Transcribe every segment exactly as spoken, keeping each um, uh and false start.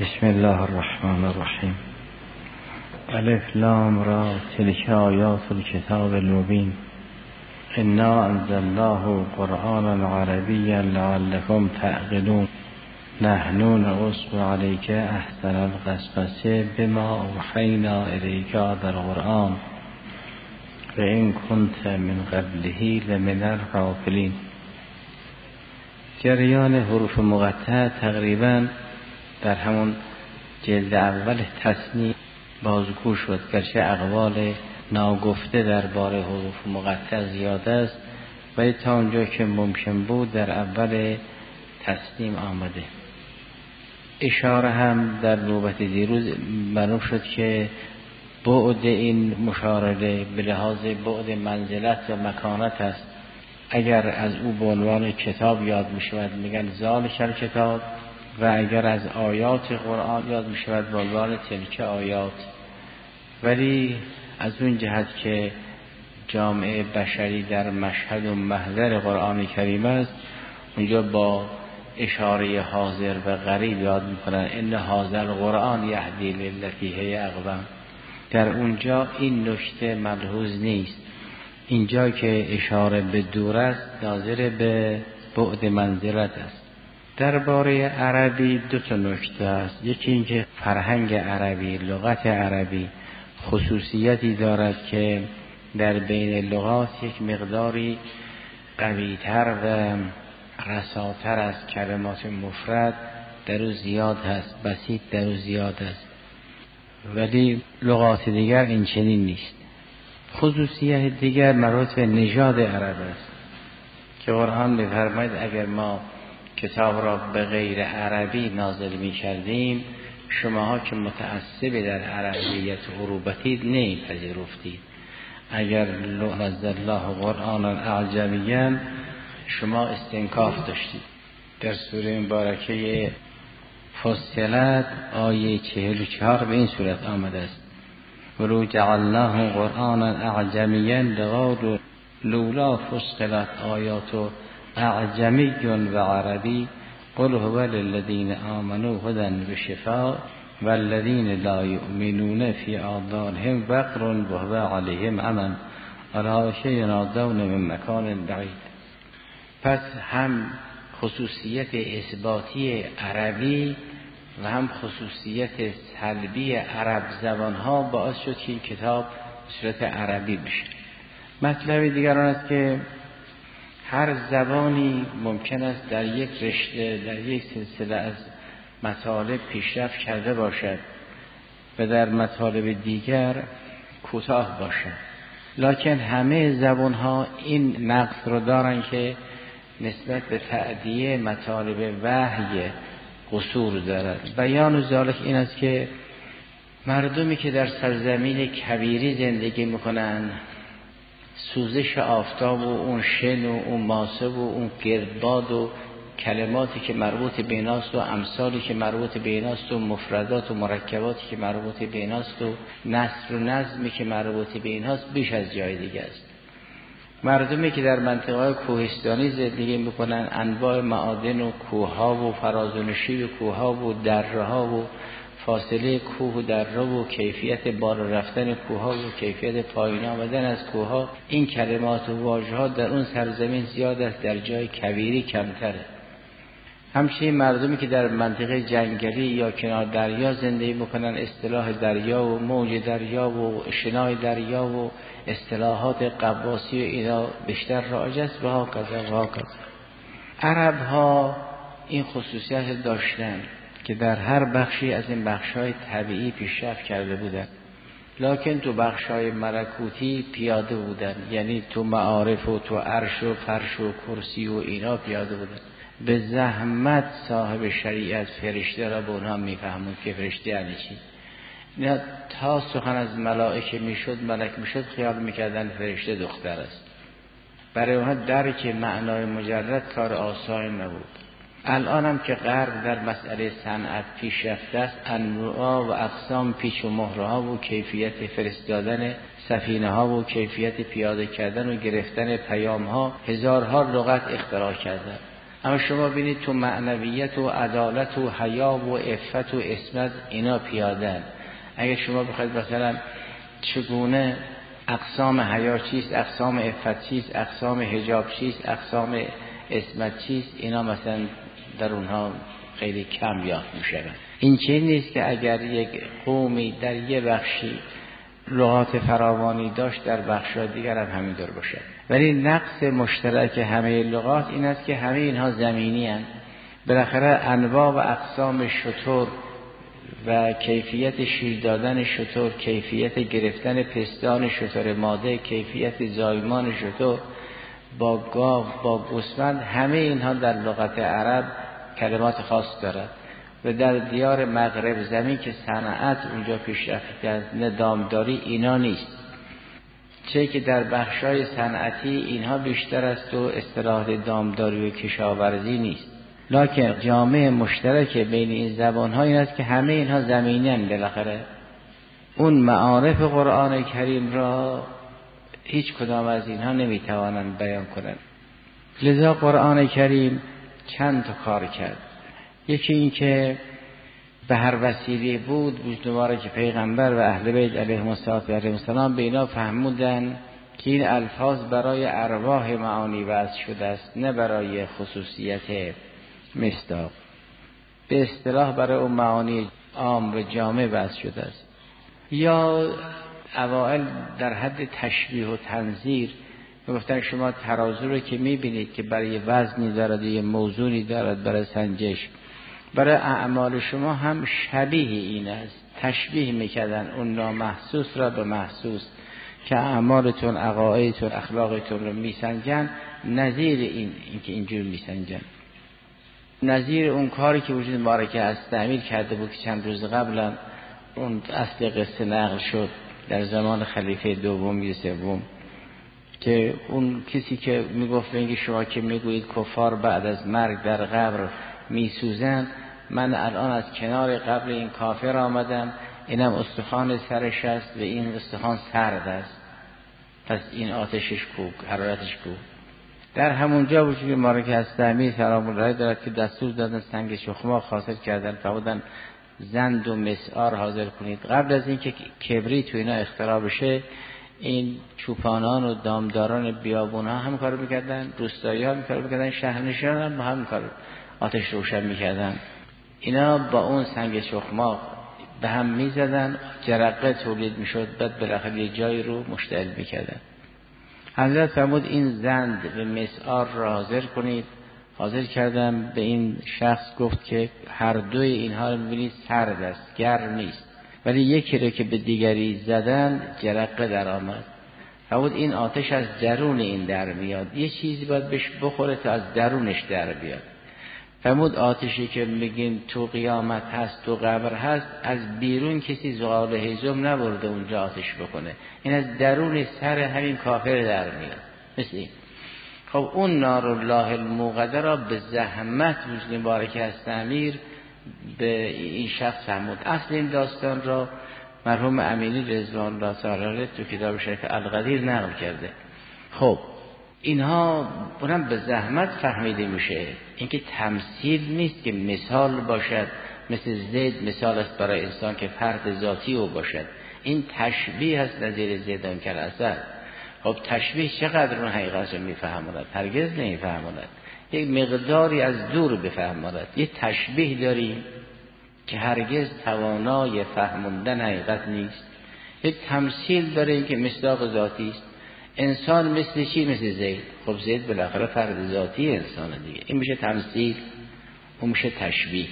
بسم الله الرحمن الرحیم. الف لام را تلک آیات الکتاب المبین انا انزلناه قرآنا عربیا لعلکم تعقلون نحن نقص علیک احسن القصص بما اوحینا الیک هذا القرآن و ان کنت من قبله لمن الغافلین. جریان حروف مقطع تقریبا در همون جلد اول تصنیف بازگو شد، گرچه اقوال ناگفته درباره حروف مقطع زیاد است ولی تا اونجا که ممکن بود در اول تصنیف آمده. اشاره هم در نوبت دیروز معلوم شد که بعد این مشارله به لحاظ بعد منزلت و مکانت است. اگر از او به عنوان کتاب یاد می شود میگن ذالک الکتاب، و اگر از آیات قرآن یاد می شود به عنوان تلک آیات. ولی از اون جهت که جامعه بشری در مشهد و محضر قرآن کریم است، اونجا با اشاره حاضر و غریب یاد می کنن ان هذا القرآن یهدی للتی هی اقوم. در اونجا این نکته ملحوظ نیست. اینجا که اشاره به دور است ناظر به بعد منزلت است. درباره عربی دو تا نکته است. یکی اینکه فرهنگ عربی، لغت عربی خصوصیتی دارد که در بین لغات یک مقداری قوی‌تر و رساتر از کلمات مفرد در او زیاد هست، بسیط در او زیاد است، ولی لغات دیگر این چنین نیست. خصوصیت دیگر مربوط به نژاد عرب است که قرآن می‌فرماید اگر ما کتاب را به غیر عربی نازل می کردیم شماها که متعصب در عربیت عروبتید نمی‌پذیرفتید. اگر نزل الله قرآنا اعجمیا شما استنکاف داشتید. در سوره مبارکه فصلت آیه چهل و چهار به این صورت آمده است: ولو جعلناه قرآنا اعجمیا لقالوا لولا فصلت آیاته اعجمی و عربی قل هو للذین آمنوا هدی و شفاء والذین لا یؤمنون فی آذانهم وقر و هو علیهم عمی اولئک ینادون من مکان بعید. پس هم خصوصیت اثباتی عربی و هم خصوصیت سلبی عرب زبانها باعث شد که این کتاب صورت عربی بشه. مطلب دیگر آن است که هر زبانی ممکن است در یک رشته، در یک سلسله از مطالب پیشرفت کرده باشد و در مطالب دیگر کوتاه باشد، لکن همه زبانها این نقص رو دارن که نسبت به تأدیه مطالب وحی قصور دارد. بیان ذالک این است که مردمی که در سرزمین کبیری زندگی میکنن، سوزش آفتاب و اون شن و اون ماسه و اون گردباد و کلماتی که مربوط به ایناست و امثالی که مربوط به ایناست و مفردات و مرکباتی که مربوط به ایناست و نثر و نظمی که مربوط به ایناست بیش از جای دیگه است. مردمی که در منطقه‌های کوهستانی زندگی میکنن، انواع معادن و کوه‌ها و فراز و نشیب کوه‌ها و دره‌ها و فاصله کوه و دره و کیفیت بالا رفتن کوه‌ها و کیفیت پایین آمدن از کوه‌ها، این کلمات و واژه‌ها در اون سرزمین زیاد است، در جای کبیری کمتره. همچنین مردمی که در منطقه جنگلی یا کنار دریا زندگی میکنن، اصطلاح دریا و موج دریا و شنای دریا و اصطلاحات قواسی و اینا بیشتر رایج است و ها کذا و ها کذا. عرب ها این خصوصیت داشتن که در هر بخشی از این بخش‌های طبیعی پیشرفت کرده بودند، لکن تو بخش‌های ملکوتی پیاده بودند، یعنی تو معارف و تو عرش و فرش و کرسی و اینا پیاده بودند. به زحمت صاحب شریعت فرشته را به اونها میفهمون که فرشته یعنی چی. اینا تا سخن از ملائکه میشد، ملک میشد، خیال میکردن فرشته دختر است. برای اونها درک معنای مجرد کار آسان نبود. الان هم که غرب در مسئله صنعت پیشرفته است، انواع و اقسام پیچ و مهرها و کیفیت فرستادن سفینه ها و کیفیت پیاده کردن و گرفتن پیام ها، هزارها لغت اختراع کردن. اما شما بینید تو معنویت و عدالت و حیا و عفت و عصمت اینا پیادن. اگه شما بخواید مثلا چگونه اقسام حیا چیست، اقسام عفت چیست، اقسام حجاب چیست، اقسام عصمت چیست، اینا مثلا در اونها خیلی کم یافت میشه. این چیز نیست که اگر یک قومی در یه بخشی لغات فراوانی داشت در بخش‌های دیگر هم همینطور باشه، ولی نقص مشترک همه لغات این است که همه اینها زمینی هستند. بالاخره انواع و اقسام شتر و کیفیت شیر دادن شتر، کیفیت گرفتن پستان شتر ماده، کیفیت زایمان شتر با گاو با گوسفند، همه اینها در لغت عرب کلمات خاص دارد و در دیار مغرب زمین که صنعت اونجا پیشرفت کرد، ندامداری اینا نیست، چه که در بخشای صنعتی اینها بیشتر است و اصطلاح دامداری و کشاورزی نیست. لکن جامعه مشترک بین این زبان‌ها این است که همه اینها زمینی هستند. بالاخره اون معارف قرآن کریم را هیچ کدام از اینها نمیتوانند بیان کنند. لذا قرآن کریم چند تا کار کرد. یکی این که به هر وسیله بود بجنواره که پیغمبر و اهل بیت علیهم السلام به اینا فهمودن که این الفاظ برای ارواح معانی وضع شده است، نه برای خصوصیت مصداق. به اصطلاح برای اون معانی عام و جامع وضع شده است. یا اوائل در حد تشبیه و تنظیر گفتن شما ترازو رو که میبینید که برای وزنی دارد، یه موضوعی دارد برای سنجش، برای اعمال شما هم شبیه این است. تشبیه میکردن اون نامحسوس را به محسوس که اعمالتون، عقایدتون، اخلاقتون رو میسنجن، نظیر این اینکه اینجور میسنجن، نظیر اون کاری که وجود مبارکه از تعمیر کرده بود که چند روز قبلا اون اصل قصه نقل شد در زمان خلیفه دوم یا سوم، که اون کسی که میگفت اینکه شما که میگویید کفار بعد از مرگ در قبر میسوزن، من الان از کنار قبر این کافر آمدم، اینم استخوان سرش است و این استخوان سرد است، پس این آتشش کو، حرارتش کو. در همونجا وجود مبارکه از تعمیر سلام الله دارد که دستور دادن سنگ شخماق حاصل کردن، فرمودن زند و مسعار حاضر کنید. قبل از اینکه کبریت تو اینا اختراع بشه، این چوپانان و دامداران بیابون ها هم کارو میکردن، روستایی ها هم کارو میکردن، شهرنشینان هم هم کارو آتش روشن میکردن. اینا با اون سنگ شخماق به هم میزدن، جرقه تولید میشد، بعد بالاخره یه جایی رو مشتعل میکردن. حضرت فرمود این زند و مسعار را حاضر کنید. حاضر کردم، به این شخص گفت که هر دوی اینها رو میبینید سرد است، گرم نیست، ولی یکی رو که به دیگری زدن جرقه در آمد. فرمود این آتش از درون این در میاد، یه چیزی باید بهش بخوره تا از درونش در بیاد. فرمود آتشی که میگین تو قیامت هست، تو قبر هست، از بیرون کسی زغال هیزم نبرده اونجا آتش بکنه، این از درون سر همین کافر در میاد. مثل این. خب اون نار الله الموقده را به زحمت وجود مبارکه از تعمیر به این شخص فرمود. اصل این داستان را مرحوم امینی رضوان الله تعالی تو کتاب شریف القدیر نقل کرده. خب اینها اونم به زحمت فهمیده میشه. اینکه تمثیل نیست که مثال باشد، مثل زید مثال است برای انسان که فرد ذاتی او باشد. این تشبیه است نظیر زیدان کل اثر. خب تشبیه چقدر اون حقیقت رو میفهماند؟ هرگز نمیفهماند، یک مقداری از دور بفهماند. یه تشبیه داریم که هرگز توانای فهموندن حقیقت نیست. یک تمثیل داریم که مصداق ذاتی است. انسان مثل چی؟ مثل زید. خب زید بالاخره فرد ذاتی انسان دیگه. این میشه تمثیل، اون میشه تشبیه.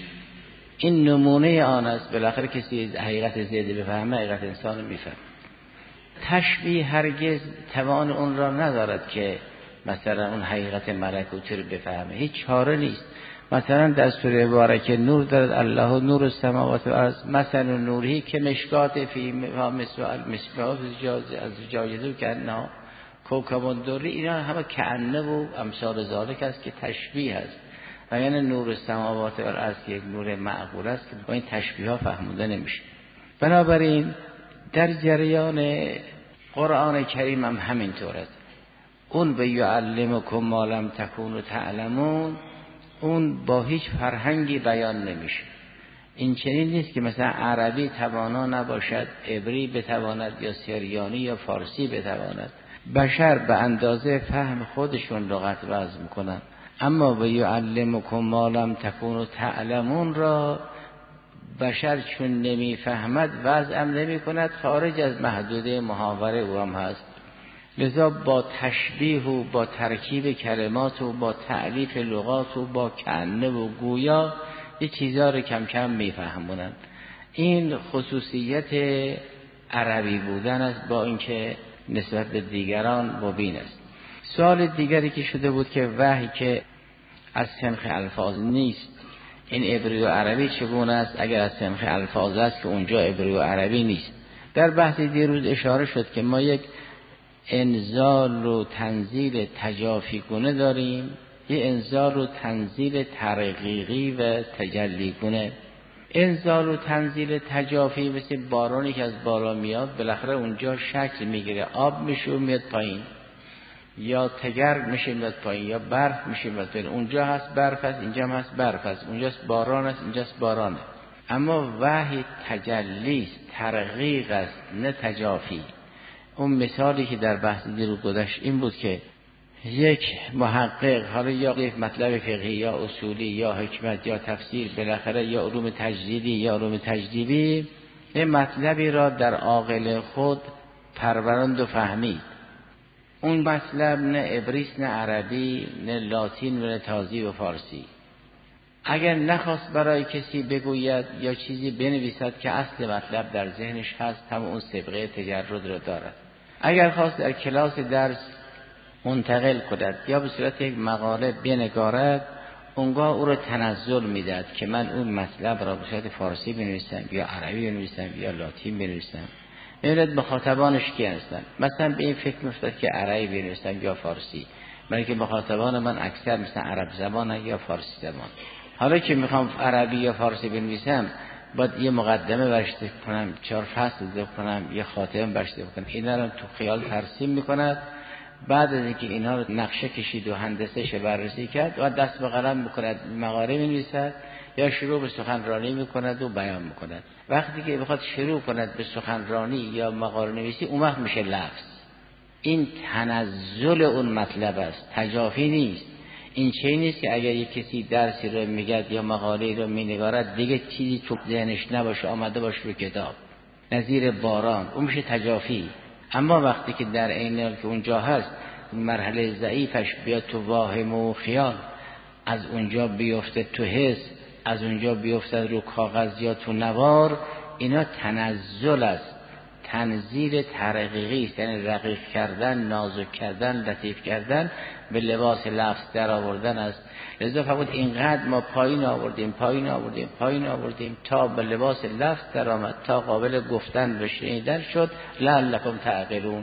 این نمونه آن است. بالاخره کسی حقیقت زید بفهمه، حقیقت انسان میفهمه. تشبیه هرگز توان اون را ندارد که مثلا اون حقیقت ملکوتی رو بفهمه. هیچ چاره نیست. مثلا در سوره مبارکه نور دارد، الله نور السماوات و الارض، مثل نوری که مشکات فی مصباح المصباح از جایزو کنه کوکب دوری. اینا همه کأنه و امثال ذالک است که تشبیه است. و یعنی نور السماوات و الارض که یک نور معقول است که با این تشبیه ها فهموده نمیشه. بنابراین در جریان قرآن کریم هم همینطور است. اون به یعلمکم ما لم تکونوا تعلمون، اون با هیچ فرهنگی بیان نمیشه. این چنین نیست که مثلا عربی توانا نباشد، عبری بتواند، یا سریانی یا فارسی بتواند. بشر به اندازه فهم خودشون لغت وضع میکنن، اما و یعلمکم ما لم تکونوا تعلمون را بشر چون نمیفهمد وضع هم نمی کند، خارج از محدوده محاوره او هم هست. لذا با تشبیه و با ترکیب کلمات و با تعلیف لغات و با کنه و گویا یه چیزا رو کم کم میفهمونن. این خصوصیت عربی بودن است، با اینکه نسبت به دیگران مبین است. سوال دیگری که شده بود که وحی که از سنخ الفاظ نیست، این عبری و عربی چگونه است اگر از سنخ الفاظ است که اونجا عبری و عربی نیست؟ در بحث دیروز اشاره شد که ما یک انزال و تنزیل تجافی گونه داریم، یه انزال و تنزیل ترقیقی و تجلی گونه. انزال و تنزیل تجافی مثل بارانی که از بالا میاد بالاخره اونجا شکل میگیره، آب میشه و میاد پایین، یا تگرگ میشه میاد پایین، یا برف میشه میاد پایین. اونجا هست برف است، اینجا هم هست برف است، اونجاست باران است، اینجاست بارانه. اما وحی تجلی است، ترقیق است، نه تجافی. اون مثالی که در بحث دیروز گذشت این بود که یک محقق، حالا یا مطلب فقهی یا اصولی یا حکمت یا تفسیر، بالاخره یا علوم تجدیدی یا علوم تجدیدی، این مطلبی را در عاقل خود پروراند و فهمید. اون مطلب نه عبریست، نه عربی، نه لاتین و نه تازی و فارسی. اگر نخواست برای کسی بگوید یا چیزی بنویسد که اصل مطلب در ذهنش هست، هم اون سابقه تجرد را دارد. اگر خواست در کلاس درس منتقل کند یا به صورت یک مقاله بنگارد، اونگاه او را تنزل میداد که من اون مطلب را به صورت فارسی بنویسم یا عربی بنویسم یا لاتین بنویسم. می‌بینید مخاطبانش کی هستن؟ مثلا به این فکر می‌افتاد که عربی بنویسم یا فارسی، بلکه مخاطبان من اکثر مثلا عرب زبان یا فارسی زبان. حالا که میخوام عربی یا فارسی بنویسم، باید یه مقدمه برش کنم، چهار فصل ذکر کنم، یه خاتمه برش کنم. اینا رو تو خیال ترسیم میکند. بعد از اینکه اینها رو نقشه کشید و هندسه‌اش بررسی کرد و دست به قلم میکند، مقاله می‌نویسد یا شروع به سخنرانی میکند و بیان میکند. وقتی که بخواد شروع کند به سخنرانی یا مقاله نویسی، اون وقت میشه لفظ. این تنزل اون مطلب است، تجافی نیست. این چه نیست که اگر یک کسی درسی رو میگد یا مقاله رو مینگارد دیگه چیزی تو ذهنش نباشه، آمده باشه رو کتاب، نظیر باران، اون میشه تجافی. اما وقتی که در عین حال که اونجا هست مرحله ضعیفش بیاد تو واهم و خیال، از اونجا بیفته تو حس، از اونجا بیفته رو کاغذ یا تو نوار، اینا تنزل است، تنزیل ترقیقی است، یعنی رقیق کردن، نازک کردن، لطیف کردن، به لباس لفظ در آوردن است. لذا فقط اینقدر ما پایین آوردیم پایین آوردیم پایین آوردیم تا به لباس لفظ در آمد، تا قابل گفتن و شنیدن شد. لعلکم تعقلون.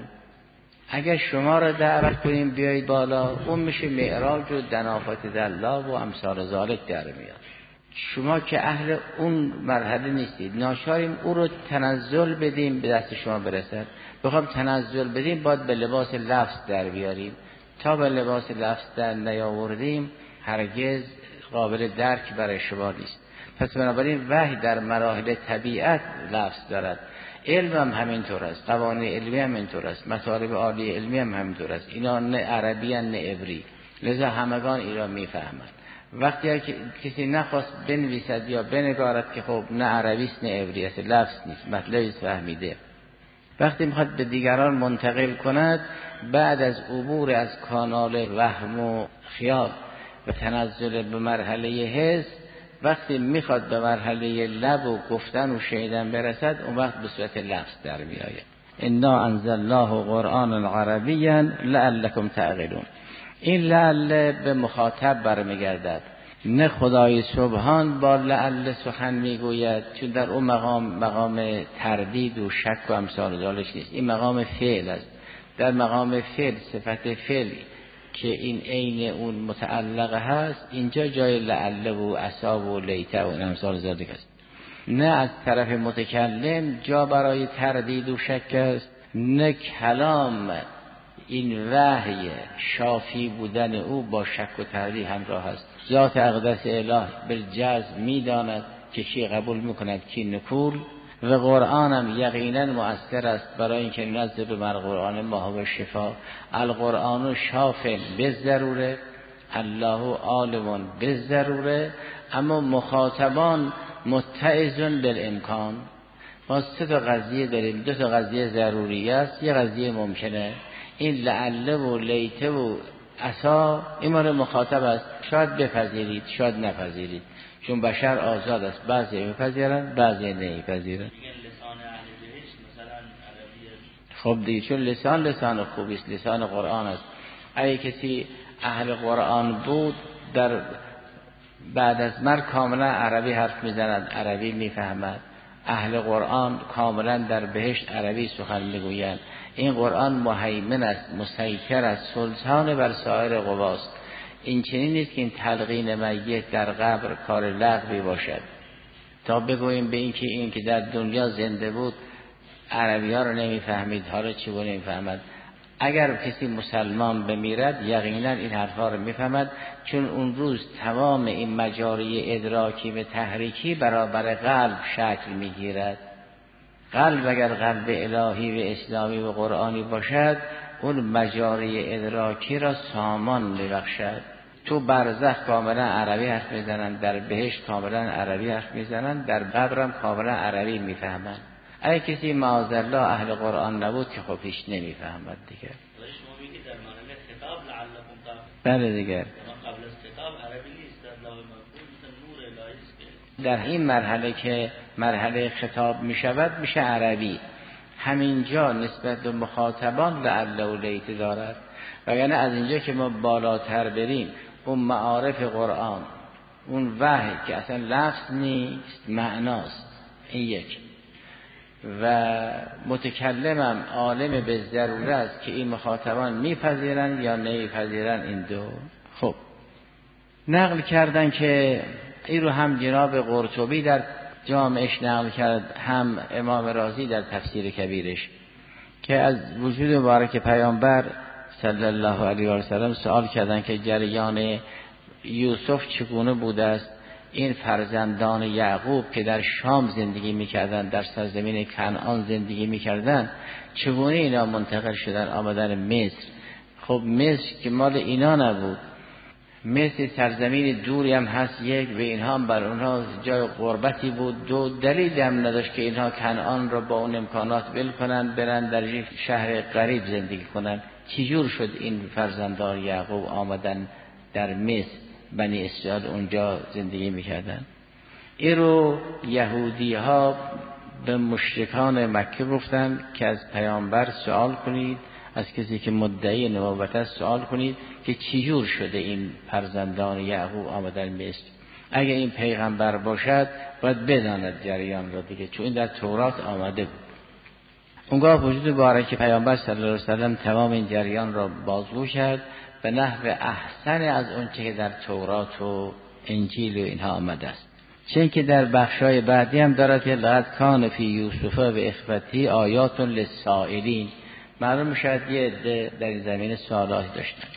اگر شما را دعوت کنیم بیایید بالا، اون میشه معراج و دنافت دلا و امثال ذالک در میاد. شما که اهل اون مرحله نیستید، ناچاریم او رو تنزل بدیم به دست شما برسد. بخوام تنزل بدیم باید به لباس لفظ در بیاریم. تا به لباس لفظ در نیاوردیم هرگز قابل درک برای شما نیست. پس بنابراین وحی در مراحل طبیعت لفظ دارد. علم هم همینطور است، قوانین علمی هم اینطور است، مطالب عالی علمی هم همینطور است. اینا نه عربی نه عبری، لذا همگان اینا میفهمند. وقتی که کسی نخواست بنویسد یا بنگارد که خب نه عربیست نه عبری است، لفظ نیست، مطلبی فهمیده. وقتی میخواد به دیگران منتقل کند، بعد از عبور از کانال وهم و خیال و تنزل به مرحله حس، وقتی میخواد به مرحله لب و گفتن و شنیدن برسد، اون وقت به صورت لفظ در میآید. انا انزلناه قرآنا عربیا لعلکم تعقلون. این لعل به مخاطب برمیگردد، نه خدای سبحان با لعل سخن میگوید، چون در اون مقام مقام تردید و شک و امثال ذالک نیست. این مقام فعل است. در مقام فعل صفت فعل که این عین اون متعلق هست، اینجا جای لعل و عصا و لیته و امثال ذالک است. نه از طرف متکلم جا برای تردید و شک است، نه کلام این وحی شافی بودن او با شک و تردید همراه است. ذات اقدس اله بالجزم میداند که کی قبول میکند کی نکول، و قرآن هم یقینا مؤثر است برای اینکه نزد به مر قرآن ما و شفا. القرآن شاف به ضروره، الله عالم به ضروره، اما مخاطبان متعظن بالامکان. ما سه تا قضیه داریم، دو تا قضیه ضروری است، یه قضیه ممکنه. این لعله و لیته و عسا این مال مخاطب است، شاید بپذیرید شاید نپذیرید، چون بشر آزاد است، بعضی میپذیرن بعضی نمیپذیرن. خب دیگه چون لسان لسان خوبی است، لسان قرآن است. اگه کسی اهل قرآن بود در بعد از مرگ کاملا عربی حرف میزند، عربی میفهمد. اهل قرآن کاملا در بهشت عربی سخن میگویند. این قرآن مهیمن است، مسیطر است، سلطان بر سایر قواست. این چنین نیست که این تلقین میت در قبر کار لغوی باشد تا بگوییم به این که این که در دنیا زنده بود عربی ها رو نمیفهمید، حالا چی رو نمیفهمد. اگر کسی مسلمان بمیرد یقینا این حرفا رو میفهمد، چون اون روز تمام این مجاری ادراکی و تحریکی برابر قلب شکل میگیرد. قلب اگر قلب الهی و اسلامی و قرآنی باشد، اون مجاری ادراکی را سامان میبخشد. تو برزخ کاملا عربی حرف میزنن، در بهشت کاملا عربی حرف میزنن، در قبرم کاملا عربی میفهمن. اگه کسی معاذالله اهل قرآن نبود که خب هیچ نمیفهمد دیگه. شما میگید در مرحله خطاب لعلکم تعقلون. بله دیگه. قبل از خطاب عربی نیست، در لوح محفوظ مثل نور الهی است. در این مرحله که مرحله خطاب میشود میشه عربی. همینجا نسبت به مخاطبان لعل و لیت دارد، وگرنه از اینجا که ما بالاتر بریم اون معارف قرآن، اون وحی که اصلا لفظ نیست معناست، این یک. و متکلمم عالم به ضروره است که این مخاطبان میپذیرن یا نمیپذیرن. این دو خب نقل کردن که این رو هم جناب قرطبی در جامعش نقل کرد، هم امام رازی در تفسیر کبیرش، که از وجود مبارک پیامبر صلی الله علیه و سلم سوال کردن که جریان یوسف چگونه بوده است. این فرزندان یعقوب که در شام زندگی میکردن، در سرزمین کنعان زندگی میکردن، چگونه اینا منتقل شدن آمدن مصر؟ خب مصر که مال اینا نبود، مصر سرزمین دوری هم هست یک، و اینها هم بر اونها جای غربتی بود. دو دلیل هم نداشت که اینها کنعان را با اون امکانات ول کنن برن در یک شهر غریب زندگی کنن. چجور شد این فرزندان یعقوب آمدن در مصر؟ بنی اسرائیل اونجا زندگی میکردن. این رو یهودی ها به مشرکان مکه گفتن که از پیامبر سوال کنید، از کسی که مدعی نبوت است سوال کنید که چجور شده این فرزندان یعقوب آمدن مصر. اگه این پیغمبر باشد باید بداند جریان را دیگه، چون این در تورات آمده بود. اونگاه وجود مبارک پیامبر صلی الله علیه و سلم تمام این جریان را بازگو کرد به نحو احسن از اون چه که در تورات و انجیل و اینها آمده است. چون که در بخشای بعدی هم دارد که لقد کان فی یوسف و اخوتی آیات للسائلین. معلوم شاید یه عده در این زمین سوالاتی داشتن.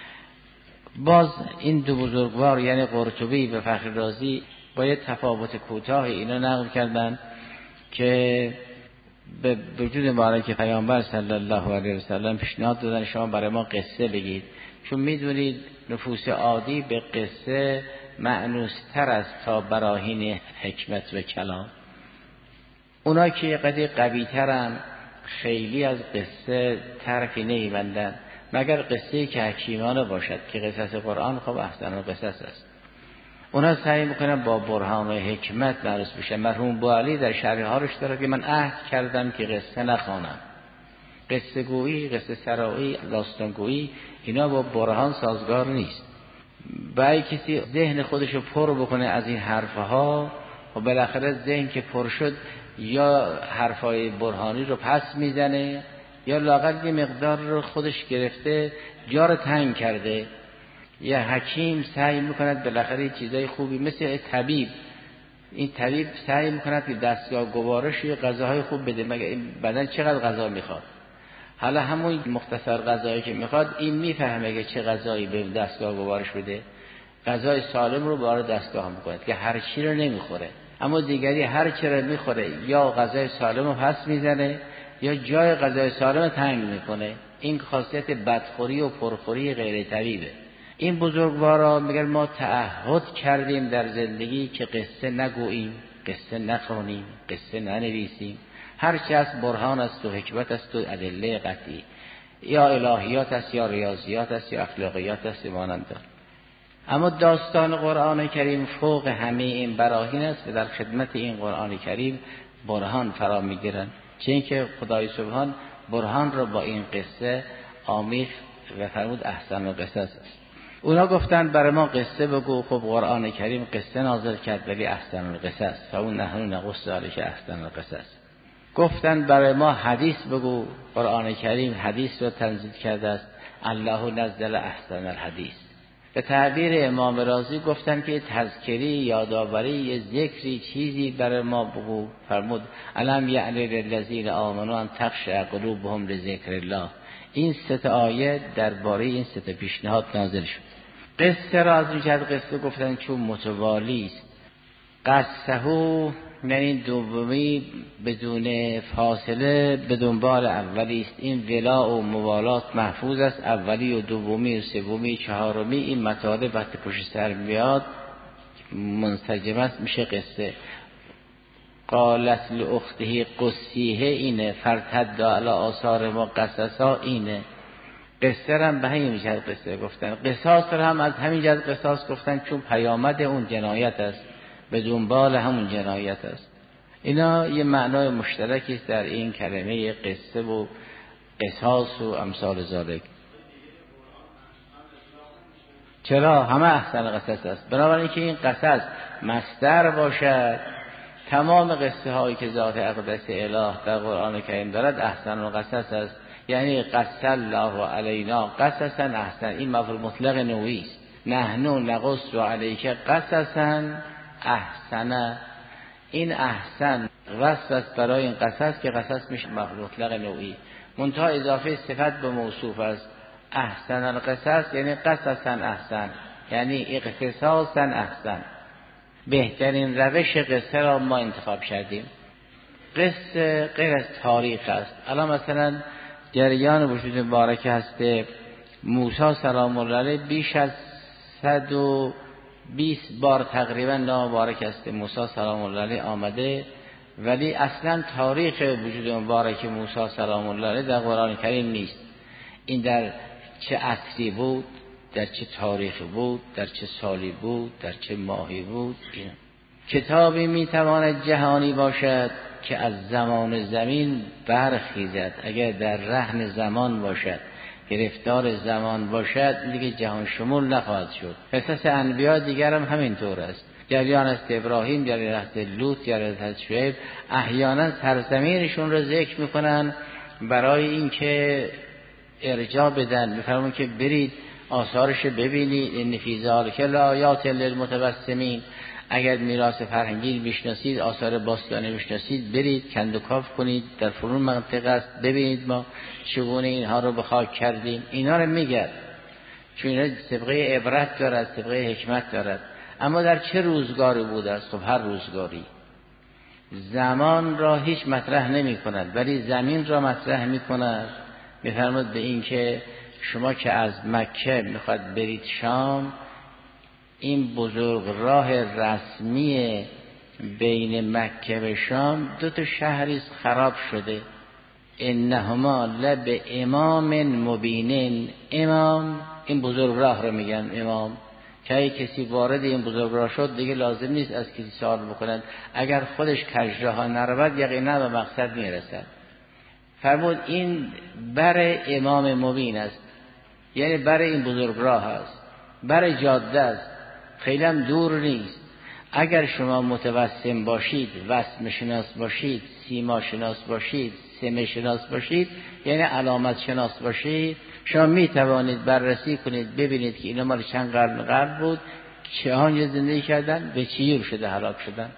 باز این دو بزرگوار یعنی قرطبی و فخر رازی با یه تفاوت کوتاه اینا نقل کردن که به وجود مبارک پیامبر صلی الله علیه و سلم پیشنهاد دادن شما برای ما قصه بگید، چون میدونید نفوس عادی به قصه مأنوستر است تا براهین حکمت و کلام. اونا که قدی قوی ترن خیلی از قصه طرفی نمیبندن، مگر قصه‌ای که حکیمانه باشد که قصص قرآن خب احسن قصص است. اونا سعی میکنن با برهان و حکمت معروف بشه. مرحوم بوعلی در شرحهاش داره که من عهد کردم که قصه نخوانم. قصه گویی، قصه سرایی، داستان گویی اینا با برهان سازگار نیست. باید کسی ذهن خودش رو پر بکنه از این حرفها و بالاخره ذهن که پر شد یا حرفای برهانی رو پس میزنه یا لااقل یه مقدار رو خودش گرفته جا رو تنگ کرده. یه حکیم سعی میکند بالاخره چیزای خوبی مثل طبیب، این طبیب سعی میکند که دستگاه گوارش یه غذاهای خوب بده، مگه این بدن چقدر غذا میخواد؟ حالا همون مختصر غذایی که میخواد این میفهمه که چه غذایی به دستگاه گوارش بده، غذای سالم رو وارد دستگاه میکنه که هر چی رو نمیخوره. اما دیگری هر چی رو میخوره، یا غذای سالم رو پس میزنه یا جای غذای سالم رو تنگ میکنه. این خاصیت بدخوری و پرخوری غیر طبیعیه. این بزرگوارا میگن ما تعهد کردیم در زندگی که قصه نگوییم، قصه نخوانیم، قصه ننویسیم. هر چی از برهان است و حکمت است و ادله قطعی، یا الهیات است یا ریاضیات است یا اخلاقیات است مانند. اما داستان قرآن کریم فوق همه این براهین است و در خدمت این قرآن کریم برهان فرا میگیرن. چه اینکه خدای سبحان برهان را با این قصه آمیخت و فرمود احسن القصص است. اونا گفتن برای ما قصه بگو. خب قرآن کریم قصه نازل کرد ولی احسن القصص، فاون نحن نقص علیک احسن القصص. گفتن برای ما حدیث بگو. قرآن کریم حدیث رو تنزیل کرده است، الله نزل احسن الحدیث. به تعبیر امام رازی گفتن که تذکری، یادآوری، یه ذکری، چیزی برای ما بگو. فرمود الم یعن للذین آمنوا ان تخشع قلوبهم لذکر الله. این سه آیه درباره این سه پیشنهاد نازل شد. قصه را از جهت قصه گفتن چون متوالی است. قصهو یعنی دومی بدون فاصله به دنبال اولی است. این ولا و موالات محفوظ است. اولی و دومی و سومی چهارمی این مطالب وقتی پشت سر میاد منسجم است، میشه قصه. قالت لاخته قصیه اینه، فرتد علی آثار ما قصصا اینه. قصه هم به همین جهت قصه گفتن. قصاص هم از همین جهت قصاص گفتن چون پیامد اون جنایت است، به دنبال همون جنایت است. اینا یه معنای مشترکی است در این کلمه قصه و قصاص و امثال ذالک. چرا؟ همه احسن قصص است. بنابراین که این قصص مصدر باشد، تمام قصه هایی که ذات اقدس اله در قرآن کریم دارد احسن القصص است. یعنی قص الله علینا قصصا احسن. این مفعول مطلق نوعی است. نحنو نقص علیک قصصا احسن. این احسن وصف است برای این قصص که قصص میشه مفعول مطلق نوعی، منتها اضافه صفت به موصوف است. احسن القصص یعنی قصصا احسن، یعنی اقتصاصا احسن. بهترین روش قصه را ما انتخاب کردیم. قصه غیر از تاریخ است. الان مثلا جریان وجود مبارک هست موسی سلام الله علیه بیش از صد و بیست بار تقریبا نام مبارک است موسی سلام الله علیه آمده، ولی اصلا تاریخ وجود مبارک موسی سلام الله علیه در قرآن کریم نیست. این در چه عصری بود، در چه تاریخی بود، در چه سالی بود، در چه ماهی بود. این کتابی میتواند جهانی باشد که از زمان زمین برخیزد. اگر در رهن زمان باشد، گرفتار زمان باشد، دیگه جهان شمول نخواهد شد. قصص انبیا دیگر هم همینطور است. جریان است ابراهیم، جریان است لوط، جریان است شعیب. احیانا سرزمینشون رو ذکر میکنن برای اینکه ارجاع بدن، میفرمون که برید آثارش ببینید. ان فی ذلک لآیات للمتبسمین. اگر میراث فرهنگی میشناسید، آثار باستانی میشناسید، برید کندوکاف کنید، در فرون منطقه است، ببینید ما چگونه اینها رو به خاک کردیم. اینا رو میگه چون اینا سابقه عبرت دارد، سابقه حکمت دارد. اما در چه روزگاری بوده است؟ خب هر روزگاری. زمان را هیچ مطرح نمی کند ولی زمین را مطرح می کند. میفرماد به این که شما که از مکه میخواد برید شام، این بزرگ راه رسمی بین مکه و شام دو تا شهری خراب شده. انهما لب امام مبینن. امام این بزرگ راه رو میگن امام، که اگه کسی وارد این بزرگ راه شد دیگه لازم نیست از کسی سوال بکنند. اگر خودش کجراه نرود یقینا به مقصد میرسد. فرمود این بر امام مبین است، یعنی بر این بزرگ راه است، بر جاده است، خیلی هم دور نیست. اگر شما متوسم باشید، وسم شناس باشید، سیما شناس باشید، سمه شناس باشید، یعنی علامت شناس باشید، شما می توانید بررسی کنید ببینید که اینا مال چند قرن قبل بود، چه آنجا زندگی کردن، به چی شده هلاک شدن.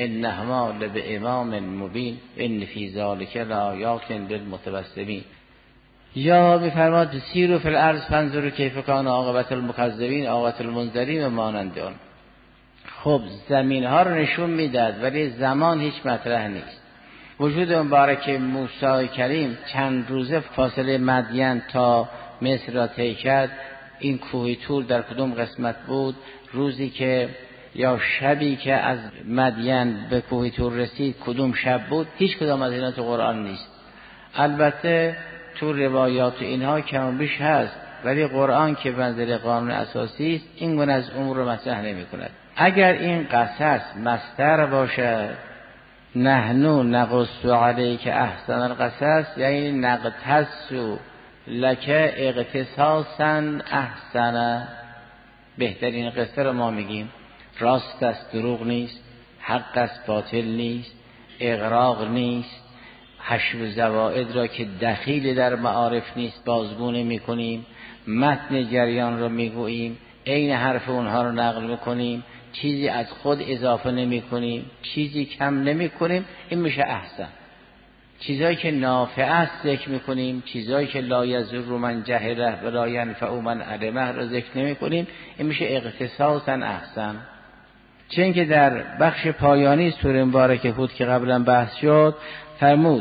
انهما لب امام مبین ان فی ذلک لآیات للمتبسمین. یا میفرماد سیروا فی الارض فانظروا کیف کان عاقبة المکذبین عاقبة المنذرین و مانند آن. خب زمین ها رو نشون میداد ولی زمان هیچ مطرح نیست. وجود مبارک موسی کریم چند روزه فاصله مدین تا مصر را طی کرد، این کوه طور در کدوم قسمت بود، روزی که یا شبی که از مدین به کوه طور رسید کدوم شب بود، هیچ کدام از اینا تو قرآن نیست. البته تو روایات اینها کم و بیش هست ولی قرآن که منزل قانون اساسی است این گونه از امور رو مطرح نمی کند. اگر این قصص مصدر باشد نحنو نقص علیک احسن القصص، یعنی نقتص لک اقتصاصا احسن، بهترین قصه رو ما میگیم، راست است دروغ نیست، حق است باطل نیست، اغراق نیست، حشو زوائد را که دخیل در معارف نیست بازگو میکنیم، متن جریان را میگوییم، عین حرف اونها رو نقل میکنیم، چیزی از خود اضافه نمی کنیم، چیزی کم نمی کنیم، این میشه احسن. چیزایی که نافع است ذکر میکنیم، چیزایی که لا یضر من جهله و لا ینفع من علمه را ذکر نمی کنیم، این میشه اختصاصا احسن. چون که در بخش پایانی سوره مبارکه هود که قبلا بحث شد فرمود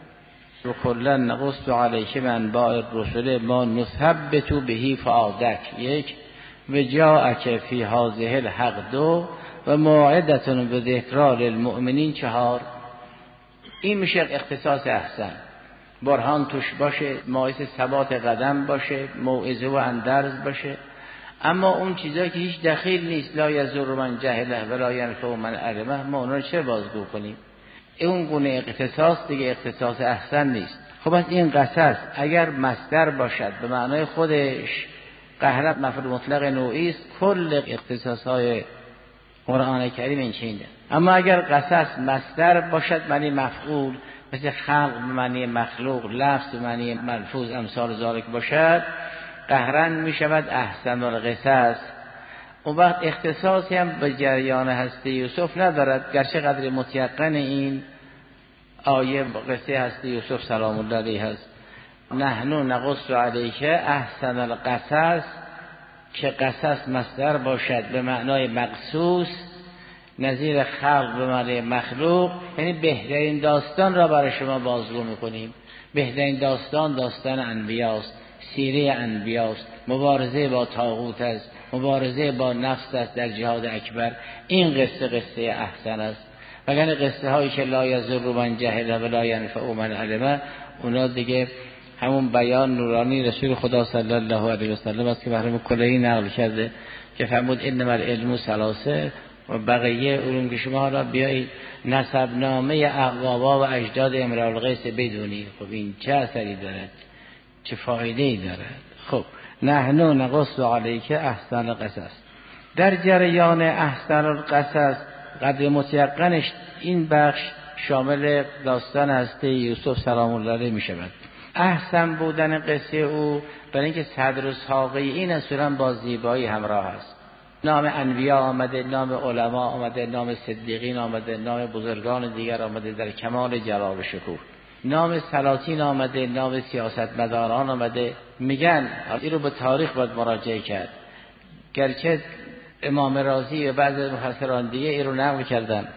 و کلا نقص علیک من انباء الرسل ما نثبت به فؤادک، یک و جاءک فی هذه الحق دو و موعدة بذکری للمؤمنین چهار. این میشه اختصاص احسن، برهان توش باشه، باعث ثبات قدم باشه، موعظه و اندرز باشه. اما اون چیزایی که هیچ دخیل نیست، لا یضر من جهله و لا ینفع من علمه، ما اون رو چه بازگو کنیم؟ اون گونه اختصاص دیگه اختصاص احسن نیست. خب از این قصص اگر مصدر باشد به معنای خودش قهرت مفعول مطلق نوعی است، کل اختصاص‌های قرآن کریم این چنینه. اما اگر قصص مصدر باشد معنی مفعول، مثل خلق به معنی مخلوق، لفظ به معنی ملفوظ، امثال ذالک باشد، قهرن می شود احسن القصص. اون وقت اختصاصی هم به جریان هستی یوسف ندارد، گرچه قدر متیقن این آیه قصه هستی یوسف سلام الله علیه هست. نحنو نقص علیک احسن القصص، که قصص مصدر باشد به معنای مقصوص، نظیر خلق به معنای مخلوق، یعنی بهترین داستان را برای شما بازگو میکنیم. بهترین داستان داستان انبیاست، سیره انبیاست، مبارزه با طاغوت است، مبارزه با نفس است در جهاد اکبر. این قصه قصه احسن است. وگرنه قصه هایی که لا یضر من جهله و لا ینفع من علمه، اونا دیگه همون بیان نورانی رسول خدا صلی الله علیه و سلم است که بهرام کلهی نقل کرده که فرمود انما العلم ثلاثه و بقیه علوم که شما حالا بیایید نسب نامه اقوابا و اجداد امرؤ القیس بدونید. خب این چه اثری دارد، چه فایده‌ای دارد؟ خب نحنو نقص علیک احسن القصص. در جریان احسن القصص قدر متیقنش این بخش شامل داستان هستی یوسف سلام الله علیه می شود. احسن بودن قصه او برای اینکه صدر و ساقه این اصولا با زیبایی همراه است. نام انبیا آمده، نام علما آمده، نام صدیقین آمده، نام بزرگان دیگر آمده در کمال جلال و شکوه، نام سلاطین آمده، نام سیاستمداران آمده. میگن این رو به تاریخ باید مراجعه کرد، گرچه امام رازی و بعض مفسران دیگه این رو نقل کردن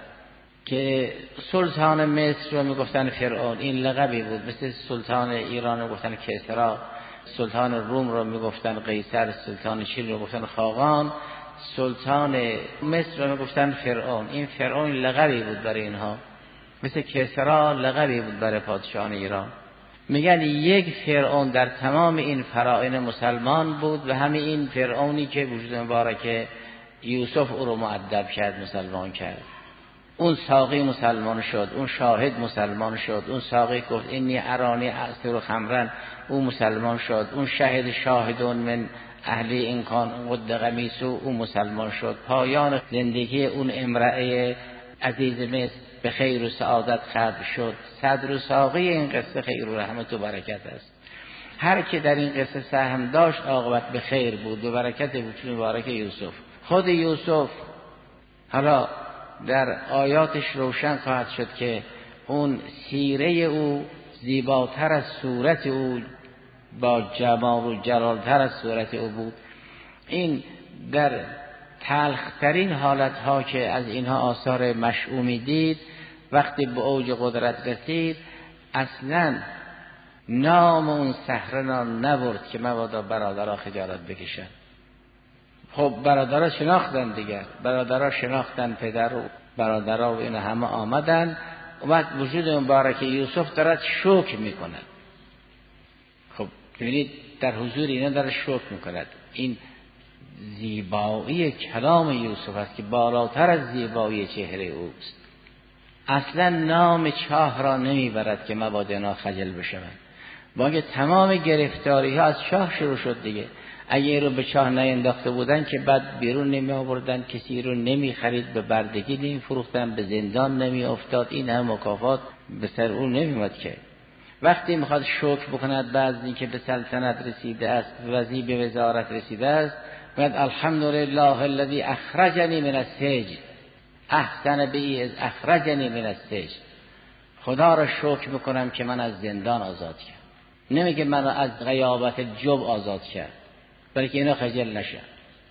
که سلطان مصر رو میگفتن فرعون، این لقبی بود. مثل سلطان ایران رو میگفتن کسرا، سلطان روم رو میگفتن قیصر، سلطان چین رو میگفتن خاقان، سلطان مصر رو میگفتن فرعون. این فرعون لقبی بود برای اینها، مثل کسرا لقبی بود برای پادشاهان ایران. میگن یک فرعون در تمام این فرائض مسلمان بود و همین این فرعونی که وجود مبارک یوسف او رو مؤدب کرد، مسلمان کرد. اون ساقی مسلمان شد، اون شاهد مسلمان شد، اون ساقی گفت انی ارانی اعصر خمرن، اون مسلمان شد. اون شاهد شاهدون من اهلی این کان قد قمیصو، اون مسلمان شد. پایان زندگی اون امرأه عزیز مصر به خیر و سعادت ختم شد. صدر و ساقی این قصه خیر و رحمت و برکت است. هر که در این قصه سهم داشت عاقبت به خیر بود و برکت وجود مبارک یوسف. خود یوسف حالا در آیاتش روشن خواهد شد که اون سیره او زیباتر از صورت او با جمال و جلالتر از صورت او بود. این در تلخترین حالتها که از اینها آثار مشؤومی دید، وقتی به اوج قدرت رسید اصلا نام اون صخره را نبرد که مبادا برادرها خجالت بکشن. خب برادرها شناختن دیگر، برادرها شناختن، پدر و برادرها و اینا همه آمدن. و وقت وجود مبارک یوسف دارد شکر میکند. خب ببینید در حضور اینا داره شکر میکند. این زیبایی کلام یوسف است که بالاتر از زیبایی چهره اوست. اصلا نام چاه را نمیبرد که مبادا اینا خجل بشوند. با که تمام گرفتاری ها از چاه شروع شد دیگه. اگه رو به چاه نینداخته بودن که بعد بیرون نمی آوردن، کسی رو نمی خرید، به بردگی نمی فروختن، به زندان نمی افتاد، این هم مکافات به سر اون نمی اومد که. وقتی میخواد شکر بکند بعد از اینکه به سلطنت رسیده است، وزیر به وزارت رسیده است، بعد الحمدلله الذی اخرجنی من السجن احسن بی از اخرجنی من السجن. خدا را شکر میکنم که من از زندان آزاد کرد. نمیگه من از غیابت جب آزاد کرد، بلکه اینا خجل نشن.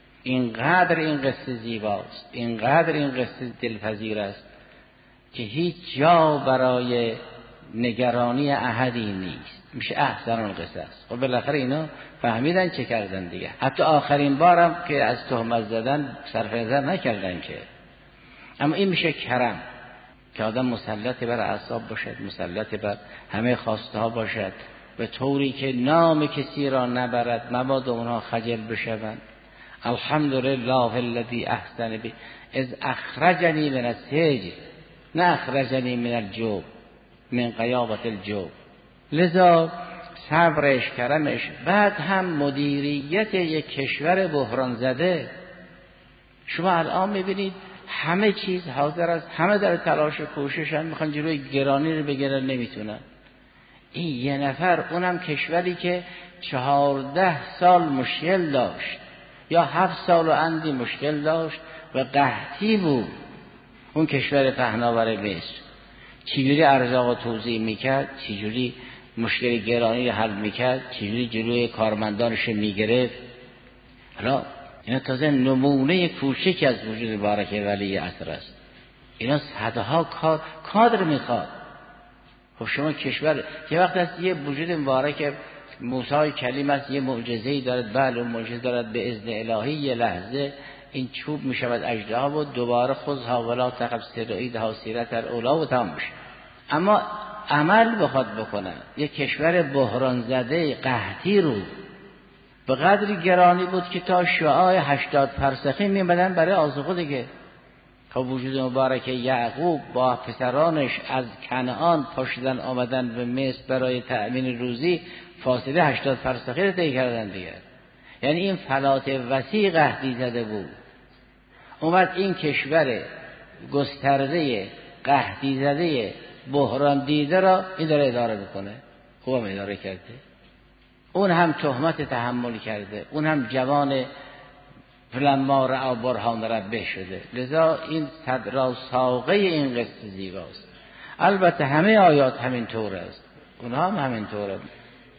اینقدر این قصه زیباست، اینقدر این قصه دلپذیر است که هیچ جا برای نگرانی احدی نیست. میشه احسن اون قصه است. خب بالاخره اینا فهمیدن چه کردن دیگه. حتی آخرین بارم که از تهمت زدن صرف نظر نکردن که. اما این میشه کرم که آدم مسلط بر اعصاب باشد، مسلط بر همه خواسته ها باشد، به طوری که نام کسی را نبرد، مبادا اونها خجل بشوند. الحمدلله الذی احسن بی از اخرجنی من السجن نه اخرجنی من الجوب، من غیابت الجوب. لذا صبرش، کرمش، بعد هم مدیریت یک کشور بحران زده. شما الان میبینید همه چیز حاضر است، همه در تلاش و کوششن، میخوان جلوی گرانی رو بگیرن، نمیتونن. این یه نفر، اونم کشوری که چهارده سال مشکل داشت یا هفت سال و اندی مشکل داشت و قحطی بود، اون کشور پهناور مصر، چجوری ارزاق توزیع میکرد، چجوری مشکل گرانی حل میکرد، چجوری جلوی کارمندانش میگرفت. حالا اینا تازه نمونه کوچکی از وجود مبارک ولی عصر است. اینا صدها کار کادر میخواد. خب شما کشور یه وقت است یه وجود مبارک موسی کلیم است، یه معجزه‌ای دارد، بله اون معجزه دارد، به اذن الهی یه لحظه این چوب میشود اژدها و دوباره خذها ولا تخف سرعیدها سیرت الاولی و تمام میشه. اما عمل بخواد بکنه، یه کشور بحران زده قحطی رو به قدری گرانی بود که تا شعاع هشتاد فرسخی میبدن برای آذوقه دیگه. خب وجود مبارک یعقوب با پسرانش از کنعان پاشدن آمدن به مصر برای تأمین روزی، فاصله هشتاد فرسخی رو طی کردن دیگه. یعنی این فلات وسیع قحطی زده بود. اومد این کشور گسترده قحطی زده بحران دیده را این داره اداره میکنه. خوبم اداره کرده. اون هم تهمت تحمل کرده، اون هم جوان فلما رأى برهان ربه شده. لذا این صدر و ساقه این قصه زیباست. البته همه آیات همین طور است، اونها هم همین طور است.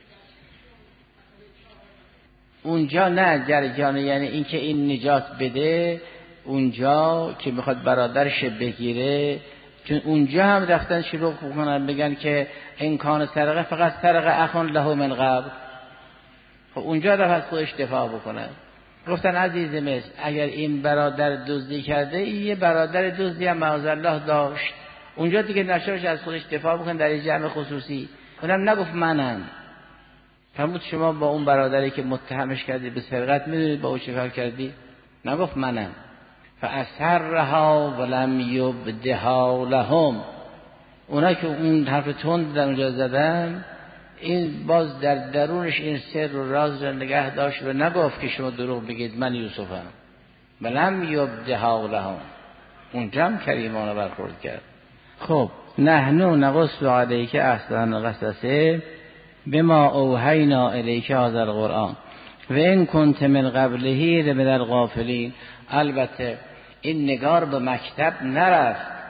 اونجا نه جریان، یعنی این که این نجات بده، اونجا که میخواد برادرش بگیره، چون اونجا هم رفتن شروع کنن بگن که امکان سرقه فقط سرقه اخون له من قبل. خب اونجا رفت خودش دفاع بکنه. گفتن عزیز مصر اگر این برادر دزدی کرده، این یه برادر دزدی هم معاذالله داشت، اونجا دیگه نشاش از خودش دفاع بکن در جمع خصوصی. اونم نگفت منم. فرمود شما با اون برادری که متهمش کردی به سرقت میدونید با او چه کار کردی؟ نگفت منم. فاسرها ولم یبدها لهم. اونا که اون حرف تند در اونجا زدن، این باز در درونش این سر و راز را نگه داشت و نگفت که شما دروغ بگید من یوسفم. ولم یبدها لهم. اونجا هم کریمانه برخورد کرد. خب نحنو نقص علیک احسن القصص بما اوحینا الیک هذا القرآن و ان کنت من قبله لمن الغافلین. البته این نگار به مکتب نرفت،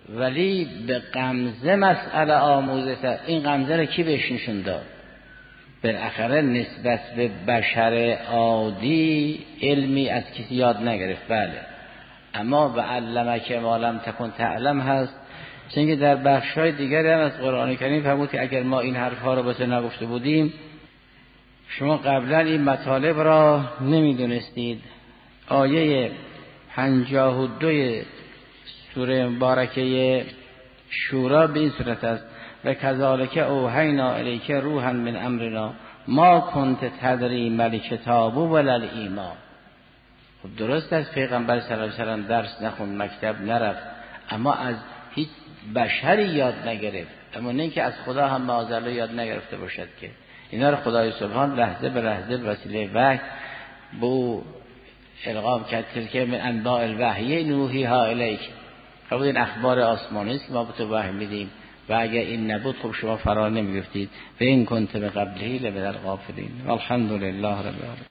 ولی به غمزه مسئله آموزه. این غمزه رو کی بهش نشون داد؟ بالاخره نسبت به بشر عادی علمی از کسی یاد نگرفت، بله، اما به علمک ما لم تکن تعلم هست. چون در بخش‌های دیگری هم از قرآن کریم فرمود که اگر ما این حرف‌ها رو به تو نگفته بودیم شما قبلا این مطالب را نمیدونستید. آیه پنجاه و دو سوره مبارکه شورا به این صورت است: و کذالک اوحینا الیک روحا من امرنا ما کنت تدری مل کتاب ولل ایمان. خب درست است پیغمبر صلی الله علیه و سلم درس نخوند، مکتب نرفت، اما از هیچ بشری یاد نگرفت، اما نه اینکه از خدا هم معاذالله یاد نگرفته باشد که اینا رو خدای سبحان لحظه به لحظه وسیله وحی بو القام کرد. تلک من انباء الوحی نوحیها الیک. خب این اخبار آسمانی است که ما به تو وحی میدیم و اگر این نبود خب شما فرار نمیگفتید. و این کنت به قبله لمن الغافلین. الحمدلله رب العالمین.